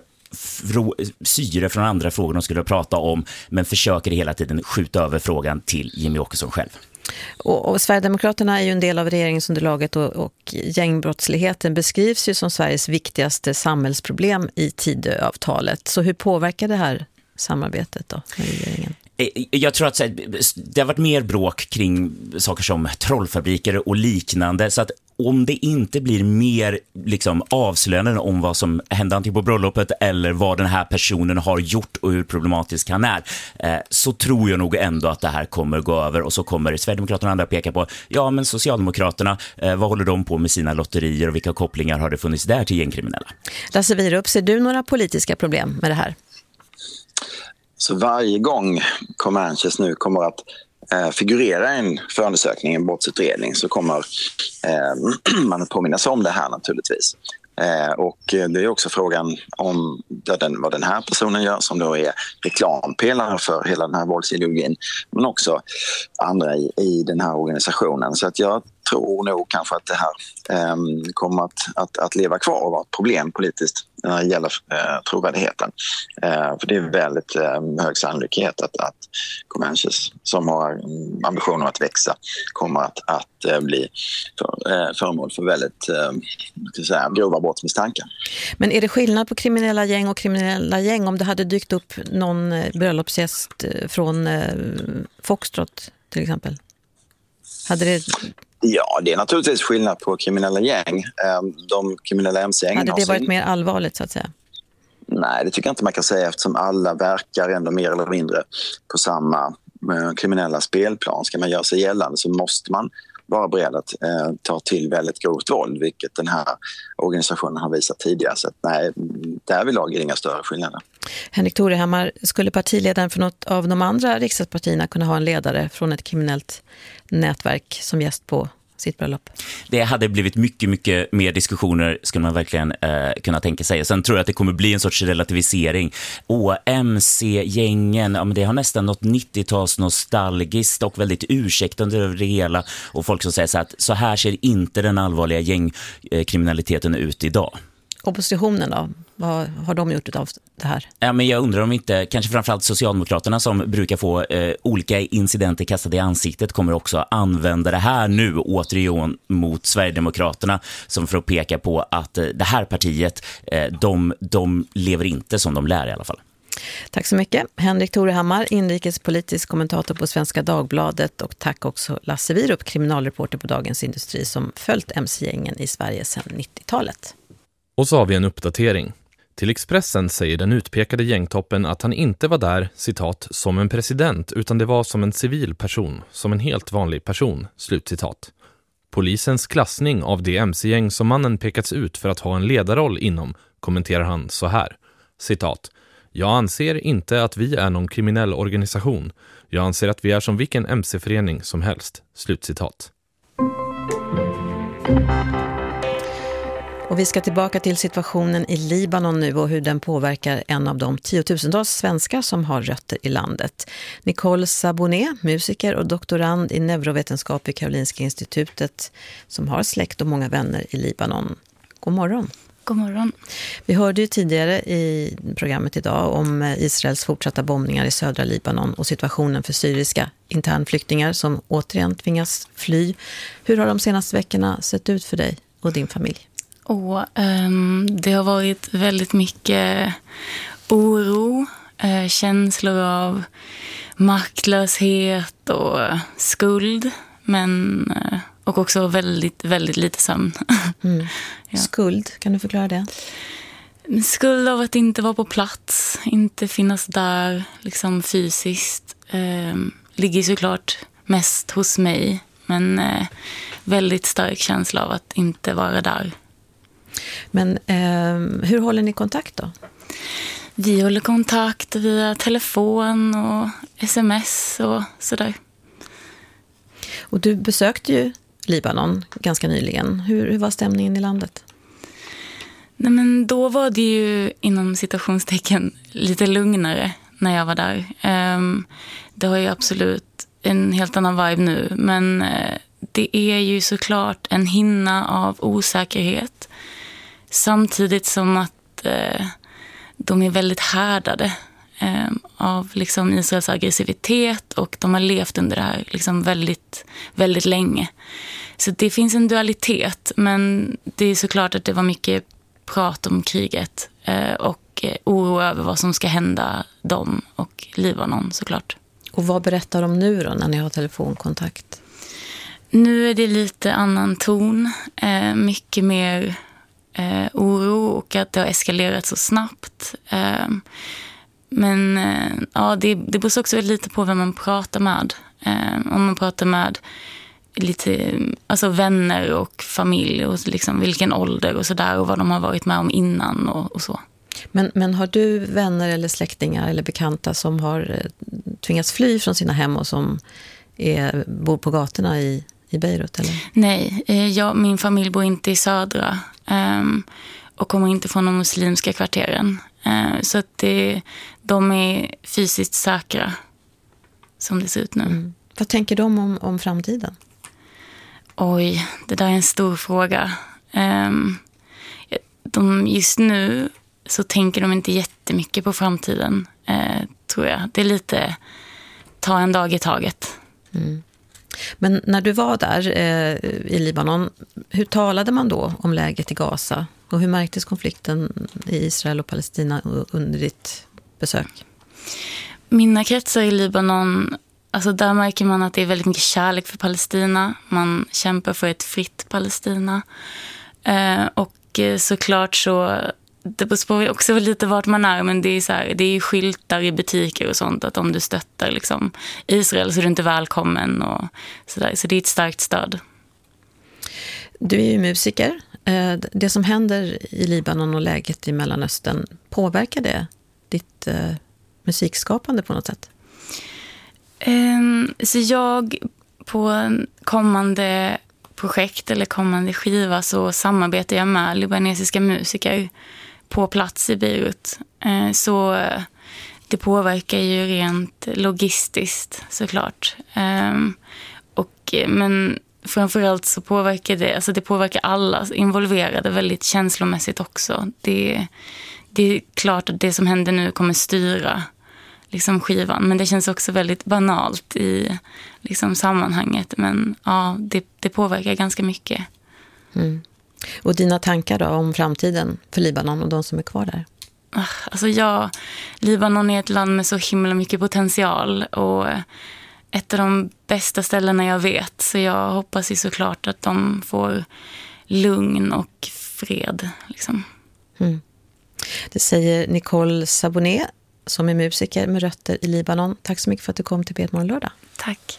syre från andra frågor de skulle prata om, men försöker hela tiden skjuta över frågan till Jimmie Åkesson själv. Och, och Sverigedemokraterna är ju en del av regeringsunderlaget, och, och gängbrottsligheten beskrivs ju som Sveriges viktigaste samhällsproblem i Tidöavtalet. Så hur påverkar det här samarbetet då med regeringen? Jag tror att det har varit mer bråk kring saker som trollfabriker och liknande, så att om det inte blir mer liksom avslöjanden om vad som hände antingen på bröllopet eller vad den här personen har gjort och hur problematisk han är, så tror jag nog ändå att det här kommer gå över, och så kommer Sverigedemokraterna och andra peka på, ja men Socialdemokraterna, vad håller de på med sina lotterier och vilka kopplingar har det funnits där till gängkriminella? Lasse Wierup, ser du några politiska problem med det här? Så varje gång Comanches nu kommer att eh, figurera i en förundersökning, en brottsutredning, så kommer eh, man att påminna sig om det här naturligtvis. Eh, och det är också frågan om den, vad den här personen gör, som då är reklampelare för hela den här våldsideologin, men också andra i, i den här organisationen. Så att jag tror nog kanske att det här eh, kommer att, att, att leva kvar och vara ett problem politiskt när det gäller eh, trovärdigheten. Eh, för det är väldigt eh, hög sannolikhet att, att Comanches, som har ambitioner att växa, kommer att, att eh, bli för, eh, föremål för väldigt eh, säga, grova brottsmisstankar. Men är det skillnad på kriminella gäng och kriminella gäng om det hade dykt upp någon bröllopsgäst från eh, Foxtrot till exempel? Hade det... Ja, det är naturligtvis skillnad på kriminella gäng. De kriminella M C-gängen... Hade det varit sin... mer allvarligt så att säga? Nej, det tycker jag inte man kan säga, eftersom alla verkar ändå mer eller mindre på samma kriminella spelplan. Ska man göra sig gällande så måste man vara beredd att eh, ta till väldigt grovt våld, vilket den här organisationen har visat tidigare. Så att, nej, där vill jag inga större skillnader. Henrik Torehammar, skulle partiledaren för något av de andra riksdagspartierna kunna ha en ledare från ett kriminellt nätverk som gäst på sitt bröllop? Det hade blivit mycket, mycket mer diskussioner, skulle man verkligen eh, kunna tänka sig. Sen tror jag att det kommer bli en sorts relativisering. Åh, M C-gängen, ja, men det har nästan något nittio-tals nostalgiskt och väldigt ursäktande över det hela. Och folk som säger så att så här ser inte den allvarliga gängkriminaliteten ut idag. Oppositionen då? Vad har de gjort av det här? Ja, men jag undrar om inte, kanske framförallt Socialdemokraterna som brukar få eh, olika incidenter kastade i ansiktet, kommer också använda det här nu återigen mot Sverigedemokraterna, som för att peka på att eh, det här partiet, eh, de, de lever inte som de lär i alla fall. Tack så mycket. Henrik Torehammar, inrikespolitisk kommentator på Svenska Dagbladet, och tack också Lasse Wierup, kriminalreporter på Dagens Industri, som följt M C-gängen i Sverige sedan nittiotalet. Och så har vi en uppdatering. Till Expressen säger den utpekade gängtoppen att han inte var där, citat, som en president utan det var som en civil person, som en helt vanlig person, slutcitat. Polisens klassning av det mc-gäng som mannen pekats ut för att ha en ledarroll inom kommenterar han så här, citat. Jag anser inte att vi är någon kriminell organisation. Jag anser att vi är som vilken mc-förening som helst, slutcitat. Och vi ska tillbaka till situationen i Libanon nu och hur den påverkar en av de tiotusentals svenskar som har rötter i landet. Nicole Sabonet, musiker och doktorand i neurovetenskap vid Karolinska institutet som har släkt och många vänner i Libanon. God morgon. God morgon. Vi hörde ju tidigare i programmet idag om Israels fortsatta bombningar i södra Libanon och situationen för syriska internflyktingar som återigen tvingas fly. Hur har de senaste veckorna sett ut för dig och din familj? Och, um, det har varit väldigt mycket oro, uh, känslor av maktlöshet och skuld, men, uh, och också väldigt, väldigt lite sömn. Mm. Ja. Skuld, kan du förklara det? Skuld av att inte vara på plats, inte finnas där liksom fysiskt, uh, ligger såklart mest hos mig, men uh, väldigt stark känsla av att inte vara där. Men eh, hur håller ni kontakt då? Vi håller kontakt via telefon och sms och sådär. Och du besökte ju Libanon ganska nyligen. Hur, hur var stämningen i landet? Nej, men då var det ju inom citationstecken lite lugnare när jag var där. Um, det har ju absolut en helt annan vibe nu, men uh, det är ju såklart en hinna av osäkerhet. Samtidigt som att eh, de är väldigt härdade eh, av liksom Israels aggressivitet och de har levt under det här liksom väldigt, väldigt länge. Så det finns en dualitet, men det är såklart att det var mycket prat om kriget eh, och eh, oro över vad som ska hända dem och Libanon såklart. Och vad berättar de nu då när ni har telefonkontakt? Nu är det lite annan ton, eh, mycket mer eh, oro och att det har eskalerat så snabbt. Eh, men eh, ja, det, det beror också lite på vem man pratar med. Eh, om man pratar med lite, alltså vänner och familj och liksom vilken ålder och sådär och vad de har varit med om innan och, och så. Men, men har du vänner eller släktingar eller bekanta som har tvingats fly från sina hem och som är, bor på gatorna i, i Beirut? Eller? Nej, jag, min familj bor inte i södra um, och kommer inte från de muslimska kvarteren. Uh, så att det, de är fysiskt säkra som det ser ut nu. Mm. Vad tänker de om, om framtiden? Oj, det där är en stor fråga. Um, de, just nu så tänker de inte jättemycket på framtiden, eh, tror jag. Det är lite ta en dag i taget. Mm. Men när du var där eh, i Libanon, hur talade man då om läget i Gaza? Och hur märktes konflikten i Israel och Palestina under ditt besök? Mina kretsar i Libanon, alltså där märker man att det är väldigt mycket kärlek för Palestina. Man kämpar för ett fritt Palestina. Eh, och eh, såklart så det beror också lite vart man är, men det är så här, det är skyltar i butiker och sånt att om du stöttar liksom Israel så är du inte välkommen och så där. Så det är ett starkt stöd. Du är ju musiker. Det som händer i Libanon och läget i Mellanöstern, påverkar det ditt uh, musikskapande på något sätt? Um, så jag på en kommande projekt eller kommande skiva så samarbetar jag med libanesiska musiker på plats i Beirut. Så det påverkar ju rent logistiskt såklart. Och, men framförallt så påverkar det, alltså det påverkar alla involverade väldigt känslomässigt också. Det, det är klart att det som händer nu kommer styra liksom skivan, men det känns också väldigt banalt i liksom sammanhanget, men ja, det, det påverkar ganska mycket. Mm. Och dina tankar då om framtiden för Libanon och de som är kvar där? Alltså ja, Libanon är ett land med så himla mycket potential och ett av de bästa ställena jag vet, så jag hoppas ju såklart att de får lugn och fred liksom. Mm. Det säger Nicole Sabonet som är musiker med rötter i Libanon. Tack så mycket för att du kom till P ett Morgon lördag. Tack.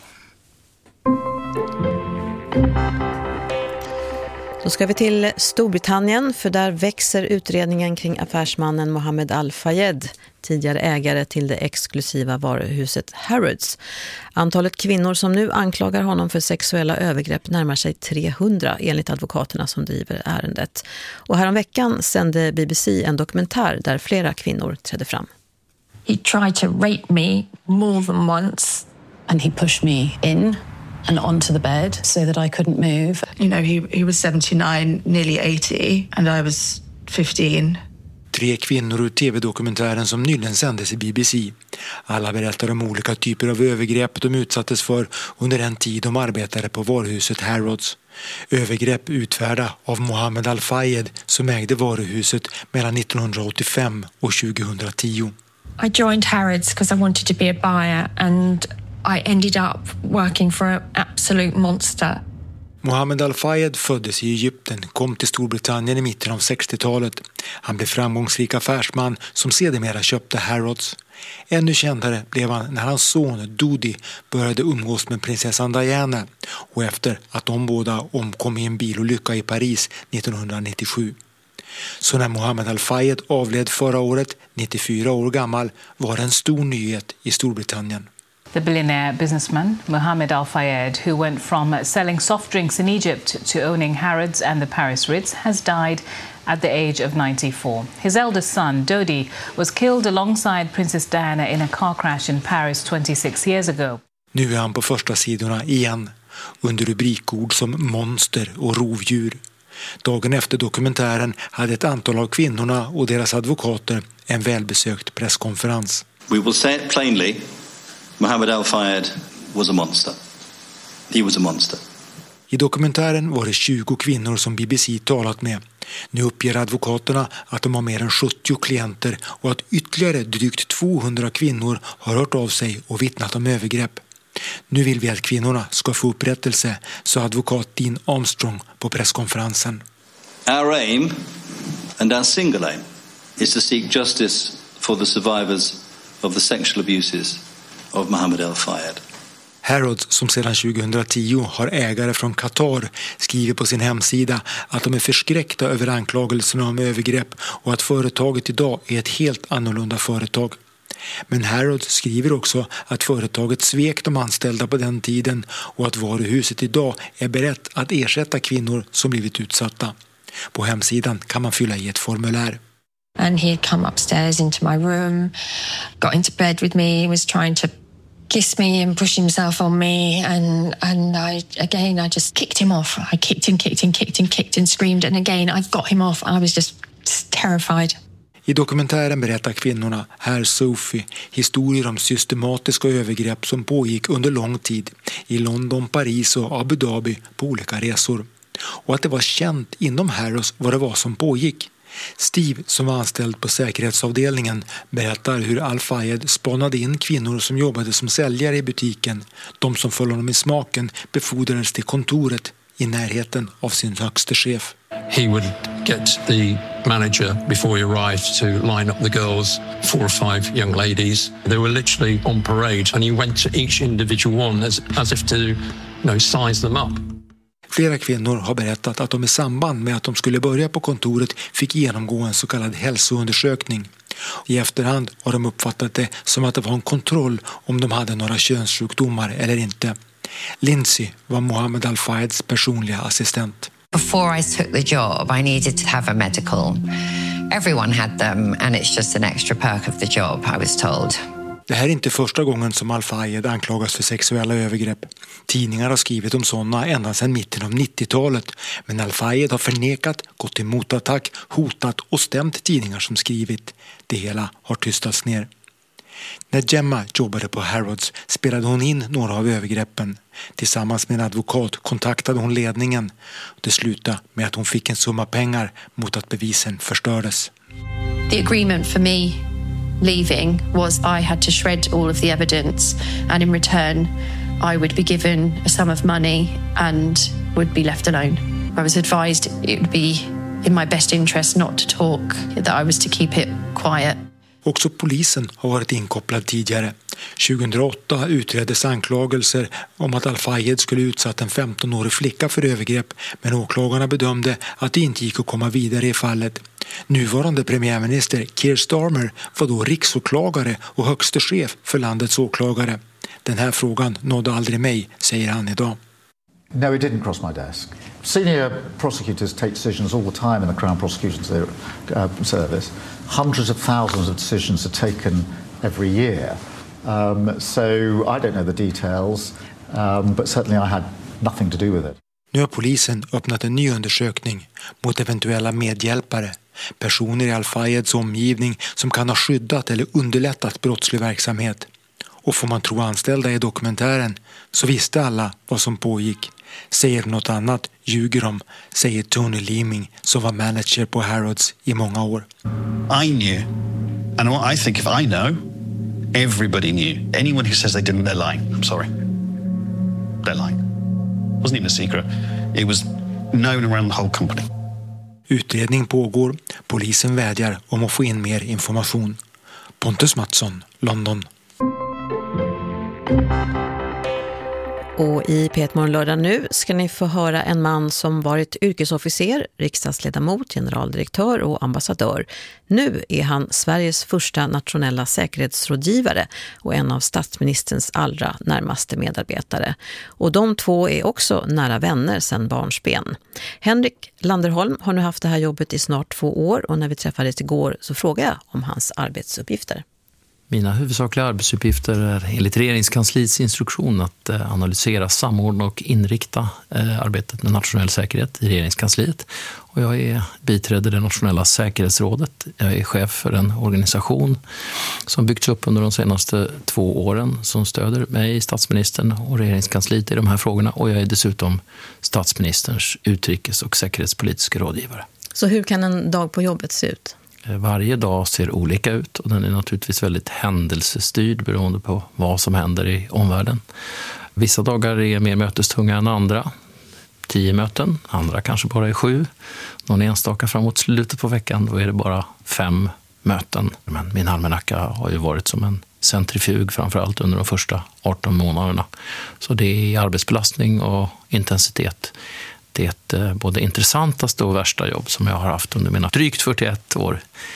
Då ska vi till Storbritannien, för där växer utredningen kring affärsmannen Mohammed Al-Fayed, tidigare ägare till det exklusiva varuhuset Harrods. Antalet kvinnor som nu anklagar honom för sexuella övergrepp närmar sig trehundra enligt advokaterna som driver ärendet. Och häromveckan sände B B C en dokumentär där flera kvinnor trädde fram. He tried to rape me more than once. And he pushed me in and onto the bed so that I couldn't move. You know, he, he was seventy-nine, nearly eighty, and I was fifteen. Tre kvinnor ur tv-dokumentären som nyligen sändes i B B C. Alla berättar om olika typer av övergrepp de utsattes för under den tid de arbetade på varuhuset Harrods. Övergrepp utfärda av Mohammed Al-Fayed som ägde varuhuset mellan nittonhundraåttiofem och tjugohundratio. I joined Harrods because I wanted to be a buyer, and I ended up working for an absolute monster. Mohammed Al-Fayed föddes i Egypten, kom till Storbritannien i mitten av sextiotalet. Han blev framgångsrik affärsman som sedermera köpte Harrods. Ännu kändare blev han när hans son Dodi började umgås med prinsessan Diana och efter att de båda omkom i en bilolycka i Paris nittonhundranittiosju. Så när Mohammed Al-Fayed avled förra året, nittiofyra år gammal, var det en stor nyhet i Storbritannien. The billionaire businessman Mohammed Al-Fayed, who went from selling soft drinks in Egypt to owning Harrods and the Paris Ritz, has died at the age of ninety-four. His eldest son, Dodi, was killed alongside Princess Diana in a car crash in Paris twenty-six years ago. Nu är han på första sidorna igen, under rubrikord som monster och rovdjur. Dagen efter dokumentären hade ett antal av kvinnorna och deras advokater en välbesökt presskonferens. We will say it plainly. Mohammed Al-Fayed was a monster. He was a monster. I dokumentären var det tjugo kvinnor som B B C talat med. Nu uppger advokaterna att de har mer än sjuttio klienter och att ytterligare drygt tvåhundra kvinnor har hört av sig och vittnat om övergrepp. Nu vill vi att kvinnorna ska få upprättelse, sa advokat Dean Armstrong på presskonferensen. Our aim and our single aim is to seek justice for the survivors of the sexual abuses of Mohammed Al-Fayed. Harrods, som sedan tjugohundratio har ägare från Qatar, skriver på sin hemsida att de är förskräckta över anklagelserna om övergrepp och att företaget idag är ett helt annorlunda företag. Men Harrods skriver också att företaget svek de anställda på den tiden och att varuhuset idag är berett att ersätta kvinnor som blivit utsatta. På hemsidan kan man fylla i ett formulär. And he'd come upstairs into my room, got into bed with me, was trying to kiss me and push himself on me, and and I again I just kicked him off. I kicked him, kicked him, kicked him, kicked and screamed, and again I got him off. I was just terrified. I dokumentären berättar kvinnorna, herr Sophie, historier om systematiska övergrepp som pågick under lång tid i London, Paris och Abu Dhabi på olika resor. Och att det var känt inom Harrods vad det var som pågick. Steve, som var anställd på säkerhetsavdelningen, berättar hur Al-Fayed spanade in kvinnor som jobbade som säljare i butiken. De som föll honom i smaken befordrades till kontoret i närheten av sin högste chef. He would get the manager before he arrived to line up the girls, four or five young ladies. They were literally on parade, and he went to each individual one as, as if to, you know, size them up. Flera kvinnor har berättat att de i samband med att de skulle börja på kontoret fick genomgå en så kallad hälsoundersökning. I efterhand har de uppfattat det som att det var en kontroll om de hade några könssjukdomar eller inte. Lindsay var Mohammed Al-Fayeds personliga assistent. Before I took the job, I needed to have a medical. Everyone had them, and it's just an extra perk of the job, I was told. Det här är inte första gången som Al-Fayed anklagas för sexuella övergrepp. Tidningar har skrivit om sådana ända sedan mitten av nittiotalet, men Al-Fayed har förnekat, gått till motattack, hotat och stämt tidningar som skrivit. Det hela har tystats ner. När Gemma jobbade på Harrods spelade hon in några av övergreppen. Tillsammans med en advokat kontaktade hon ledningen. Det slutade med att hon fick en summa pengar mot att bevisen förstördes. The agreement for me leaving was I had to shred all of the evidence, and in return I would be given a sum of money and would be left alone. I was advised it would be in my best interest not to talk, that I was to keep it quiet. Också polisen har varit inkopplad tidigare. tjugohundraåtta utreddes anklagelser om att Al-Fayed skulle utsatt en femtonårig flicka för övergrepp, men åklagarna bedömde att det inte gick att komma vidare i fallet. Nuvarande premiärminister Keir Starmer var då riksåklagare och högste chef för landets åklagare. Den här frågan nådde aldrig mig, säger han idag. No, it didn't cross my desk. Senior prosecutors take decisions all the time in the Crown Prosecution uh, Service. Hundreds of thousands of decisions are taken every year. Um, so I don't know the details, um, but certainly I had nothing to do with it. Nu har polisen öppnat en ny undersökning mot eventuella medhjälpare, personer i Al-Fayeds omgivning som kan ha skyddat eller underlättat brottslig verksamhet. Och får man tro anställda i dokumentären så visste alla vad som pågick. Säger något annat ljuger de, säger Tony Leeming som var manager på Harrods i många år. I knew, and what I think if I know, everybody knew. Anyone who says they didn't, they're lying. I'm sorry. They're lying. It wasn't even a secret. It was known around the whole company. Utredning pågår. Polisen vädjar om att få in mer information. Pontus Mattsson, London. Och i P ett Morgon lördag nu ska ni få höra en man som varit yrkesofficer, riksdagsledamot, generaldirektör och ambassadör. Nu är han Sveriges första nationella säkerhetsrådgivare och en av statsministerns allra närmaste medarbetare. Och de två är också nära vänner sedan barnsben. Henrik Landerholm har nu haft det här jobbet i snart två år och när vi träffades igår så frågade jag om hans arbetsuppgifter. Mina huvudsakliga arbetsuppgifter är enligt regeringskansliets instruktion att analysera, samordna och inrikta arbetet med nationell säkerhet i regeringskansliet. Och jag är biträder det nationella säkerhetsrådet. Jag är chef för en organisation som byggts upp under de senaste två åren som stöder mig, statsministern och regeringskansliet i de här frågorna. Och jag är dessutom statsministerns utrikes- och säkerhetspolitiska rådgivare. Så hur kan en dag på jobbet se ut? Varje dag ser olika ut och den är naturligtvis väldigt händelsestyrd beroende på vad som händer i omvärlden. Vissa dagar är mer mötestunga än andra. Tio möten, andra kanske bara är sju. Någon enstaka framåt slutet på veckan, då är det bara fem möten. Men min almanacka har ju varit som en centrifug framförallt under de första arton månaderna. Så det är arbetsbelastning och intensitet. Det är både intressantaste och värsta jobb som jag har haft under mina drygt fyrtioett år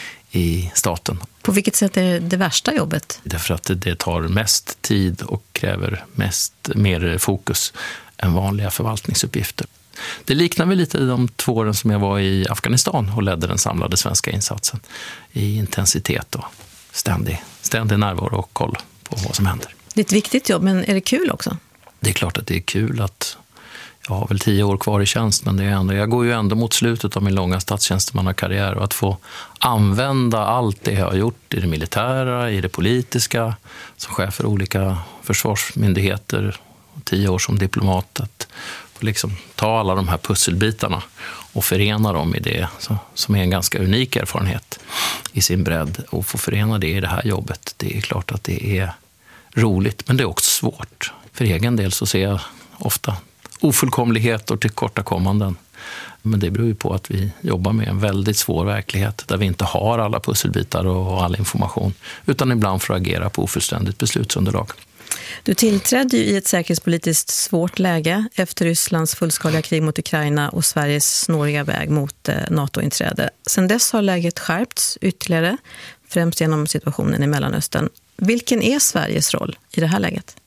i staten. På vilket sätt är det det värsta jobbet? Därför att det tar mest tid och kräver mest, mer fokus än vanliga förvaltningsuppgifter. Det liknar väl lite i de två åren som jag var i Afghanistan och ledde den samlade svenska insatsen i intensitet och ständig, ständig närvaro och koll på vad som händer. Det är ett viktigt jobb, men är det kul också? Det är klart att det är kul att jag har väl tio år kvar i tjänst, men det är ändå, jag går ju ändå mot slutet av min långa statstjänstemannakarriär och att få använda allt det jag har gjort i det militära, i det politiska, som chef för olika försvarsmyndigheter och tio år som diplomat, att liksom ta alla de här pusselbitarna och förena dem i det som är en ganska unik erfarenhet i sin bredd och få förena det i det här jobbet. Det är klart att det är roligt, men det är också svårt. För egen del så ser jag ofta ofullkomlighet och tillkortakommanden. Men det beror ju på att vi jobbar med en väldigt svår verklighet där vi inte har alla pusselbitar och all information, utan ibland får agera på ofullständigt beslutsunderlag. Du tillträdde ju i ett säkerhetspolitiskt svårt läge efter Rysslands fullskaliga krig mot Ukraina och Sveriges snåriga väg mot NATO-inträde. Sedan dess har läget skärpts ytterligare, främst genom situationen i Mellanöstern. Vilken är Sveriges roll i det här läget?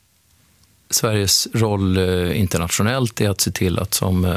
Sveriges roll internationellt är att se till att som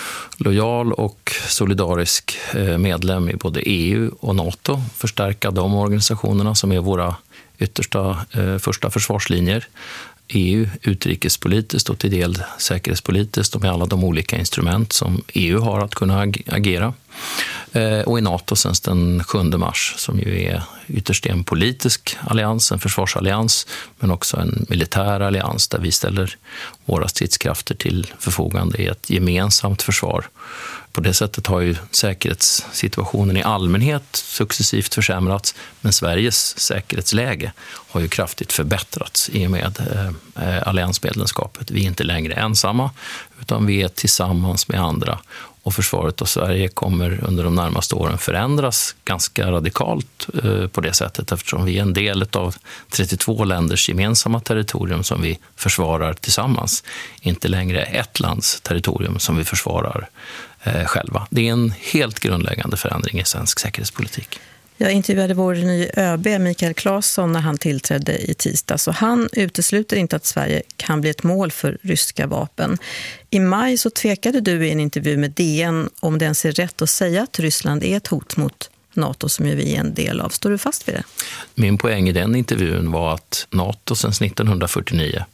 lojal och solidarisk medlem i både E U och NATO förstärka de organisationerna som är våra yttersta första försvarslinjer. E U utrikespolitiskt och till del säkerhetspolitiskt och med alla de olika instrument som E U har att kunna agera. Och i NATO sen den sjunde mars som ju är ytterst en politisk allians, en försvarsallians men också en militär allians där vi ställer våra stridskrafter till förfogande i ett gemensamt försvar. På det sättet har ju säkerhetssituationen i allmänhet successivt försämrats, men Sveriges säkerhetsläge har ju kraftigt förbättrats i och med eh, alliansmedlemskapet. Vi är inte längre ensamma utan vi är tillsammans med andra Och försvaret av Sverige kommer under de närmaste åren förändras ganska radikalt eh, på det sättet, eftersom vi är en del av trettiotvå länders gemensamma territorium som vi försvarar tillsammans. Inte längre ett lands territorium som vi försvarar eh, själva. Det är en helt grundläggande förändring i svensk säkerhetspolitik. Jag intervjuade vår nya ÖB Mikael Claesson när han tillträdde i tisdag, så han utesluter inte att Sverige kan bli ett mål för ryska vapen. I maj så tvekade du i en intervju med D N om det ens är rätt att säga att Ryssland är ett hot mot NATO som ju vi är en del av. Står du fast vid det? Min poäng i den intervjun var att NATO sedan nittonhundrafyrtionio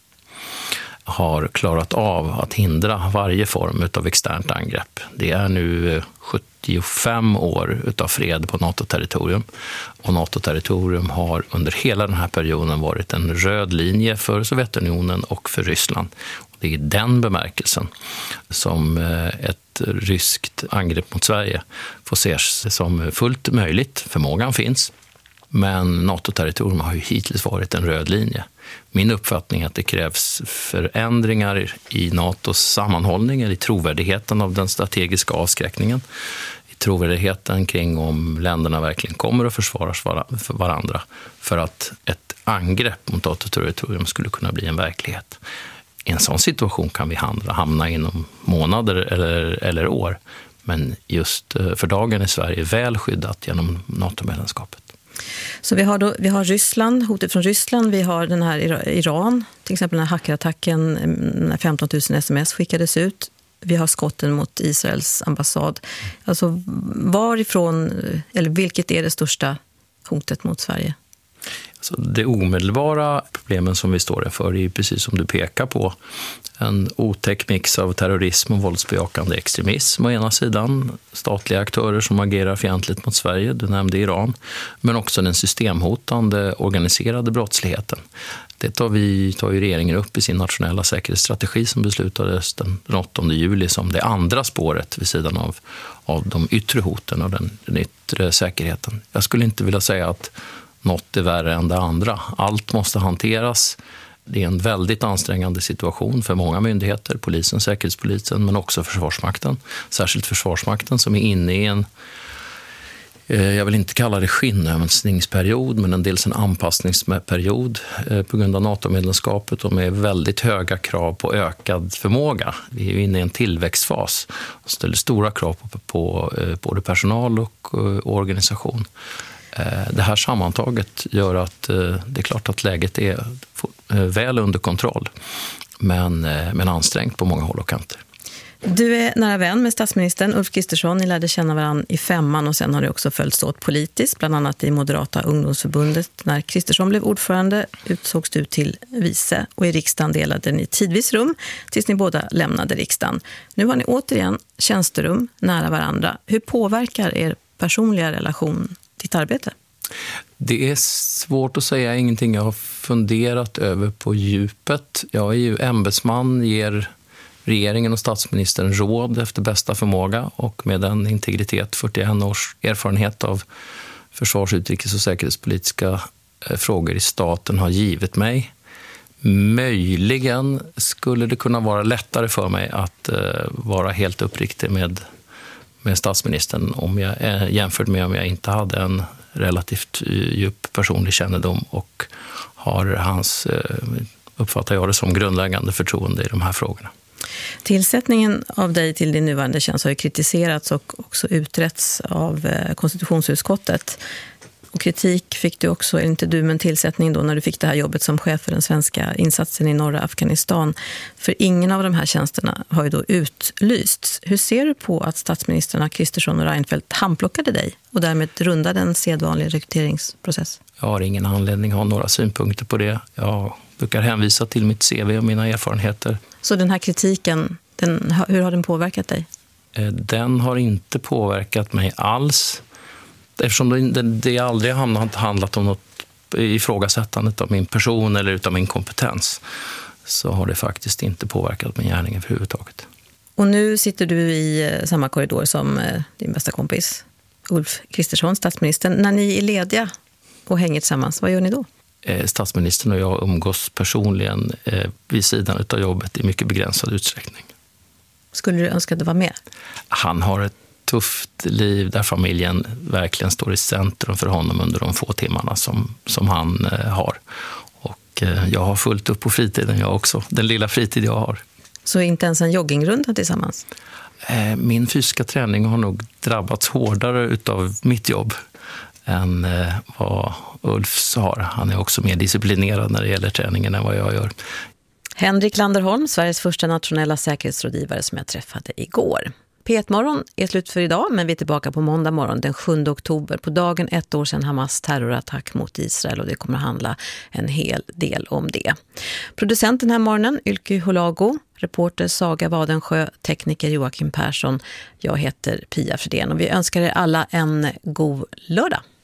har klarat av att hindra varje form av externt angrepp. Det är nu sjuttiofem år utav fred på NATO-territorium. Och NATO-territorium har under hela den här perioden varit en röd linje för Sovjetunionen och för Ryssland. Det är i den bemärkelsen som ett ryskt angrepp mot Sverige får ses som fullt möjligt. Förmågan finns. Men NATO-territorium har ju hittills varit en röd linje. Min uppfattning är att det krävs förändringar i NATOs sammanhållning, eller i trovärdigheten av den strategiska avskräckningen, i trovärdigheten kring om länderna verkligen kommer att försvaras för varandra för att ett angrepp mot NATO-territorium skulle kunna bli en verklighet. I en sån situation kan vi hamna inom månader eller, eller år, men just för dagen är Sverige väl skyddat genom NATO-medlemskapet. Så vi har, då, vi har Ryssland, hotet från Ryssland, vi har den här Iran, till exempel den här hackerattacken när femton tusen sms skickades ut. Vi har skotten mot Israels ambassad. Alltså varifrån, eller vilket är det största hotet mot Sverige? Alltså, det omedelbara problemen som vi står inför är precis som du pekar på. En otäck mix av terrorism och våldsbejakande extremism å ena sidan. Statliga aktörer som agerar fientligt mot Sverige, du nämnde Iran. Men också den systemhotande organiserade brottsligheten. Det tar, vi, tar ju regeringen upp i sin nationella säkerhetsstrategi som beslutades den åttonde juli som det andra spåret vid sidan av, av de yttre hoten och den, den yttre säkerheten. Jag skulle inte vilja säga att något är värre än det andra. Allt måste hanteras. Det är en väldigt ansträngande situation för många myndigheter, polisen, säkerhetspolisen, men också Försvarsmakten. Särskilt Försvarsmakten som är inne i en, jag vill inte kalla det skinnövningsperiod, men en dels en anpassningsperiod på grund av NATO-medlemskapet och med väldigt höga krav på ökad förmåga. Vi är inne i en tillväxtfas och ställer stora krav på, på både personal och, och organisation. Det här sammantaget gör att det är klart att läget är väl under kontroll, men, men ansträngt på många håll och kanter. Du är nära vän med statsministern Ulf Kristersson. Ni lärde känna varandra i femman och sen har det också följts åt politiskt, bland annat i Moderata ungdomsförbundet. När Kristersson blev ordförande utsågs du till vice och i riksdagen delade ni tidvis rum tills ni båda lämnade riksdagen. Nu har ni återigen tjänsterum nära varandra. Hur påverkar er personliga relation ditt arbete? Det är svårt att säga, ingenting jag har funderat över på djupet. Jag är ju ämbetsman, ger regeringen och statsministern råd efter bästa förmåga och med den integritet, fyrtioen års erfarenhet av försvars-, utrikes- och säkerhetspolitiska frågor i staten har givit mig. Möjligen skulle det kunna vara lättare för mig att vara helt uppriktig med med statsministern om jag, jämfört med om jag inte hade en relativt djup personlig kännedom och har hans, uppfattar jag det som, grundläggande förtroende i de här frågorna. Tillsättningen av dig till din nuvarande tjänst har ju kritiserats och också utretts av konstitutionsutskottet. Och kritik fick du också, eller inte du, men tillsättning då när du fick det här jobbet som chef för den svenska insatsen i norra Afghanistan. För ingen av de här tjänsterna har ju då utlysts. Hur ser du på att statsministrarna Kristersson och Reinfeldt handplockade dig och därmed rundade en sedvanlig rekryteringsprocess? Jag har ingen anledning att ha några synpunkter på det. Jag brukar hänvisa till mitt C V och mina erfarenheter. Så den här kritiken, den, hur har den påverkat dig? Den har inte påverkat mig alls. Eftersom det, det aldrig har handlat om något ifrågasättandet av min person eller utav min kompetens, så har det faktiskt inte påverkat min gärning överhuvudtaget. Och nu sitter du i samma korridor som din bästa kompis Ulf Kristersson, statsministern. När ni är lediga och hänger tillsammans, vad gör ni då? Statsministern och jag umgås personligen vid sidan av jobbet i mycket begränsad utsträckning. Skulle du önska att du var med? Han har ett tufft liv där familjen verkligen står i centrum för honom under de få timmarna som, som han eh, har. Och eh, jag har fullt upp på fritiden jag också, den lilla fritid jag har. Så inte ens en joggingrunda tillsammans? Eh, min fysiska träning har nog drabbats hårdare utav mitt jobb än eh, vad Ulf har. Han är också mer disciplinerad när det gäller träningen än vad jag gör. Henrik Landerholm, Sveriges första nationella säkerhetsrådgivare som jag träffade igår. P ett-morgon är slut för idag, men vi är tillbaka på måndag morgon den sjunde oktober. På dagen ett år sedan Hamas terrorattack mot Israel, och det kommer att handla en hel del om det. Producent den här morgonen, Ylke Holago, reporter Saga Wadensjö, tekniker Joakim Persson. Jag heter Pia Fredén och vi önskar er alla en god lördag.